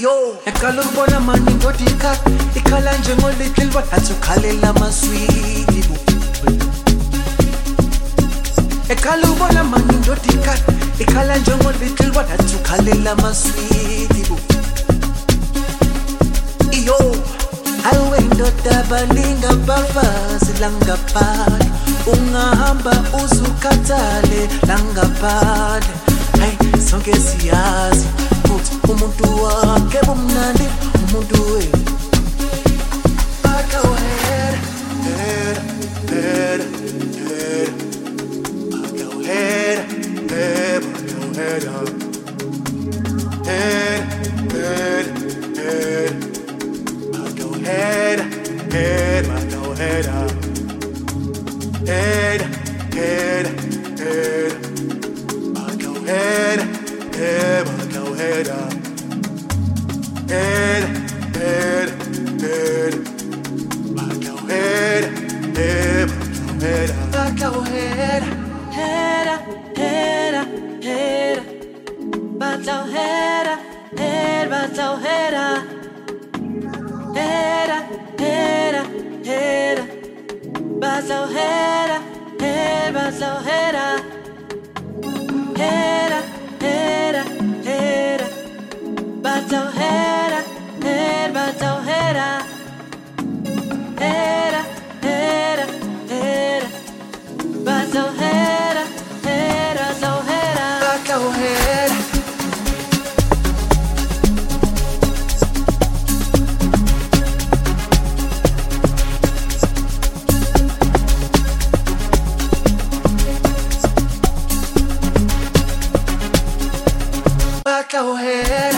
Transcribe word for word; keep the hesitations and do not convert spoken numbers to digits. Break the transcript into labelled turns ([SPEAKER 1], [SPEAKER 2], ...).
[SPEAKER 1] Yo, ekhala ukubona mani indoda ikhala ikhala njengolittle bathi ukhalela amaswiti bu. Ekhala ukubona mani indoda ikhala ikhala njengolittle bathi ukhalela amaswiti bu. Yo, awe indoda balinga bafazi langaphandle ungahamba uzukhathale langaphandle. Hey, sonke siyazi ukuthi umuntu wakhe bomnandi umuntu we. Go ahead, head, head, head. Go ahead, head, go ahead, head, head, head. Go ahead, head, go ahead, head, head, head. Go ahead, head, go ahead, head, head, head. Go ahead, head, go ahead, head, head, head. But go ahead, head, but go ahead, head, head, head. But go ahead, head, but go ahead, head, head, head. But go ahead, head, but go ahead, head, head, head. But go ahead, head, but go ahead, but go ahead. Go ahead.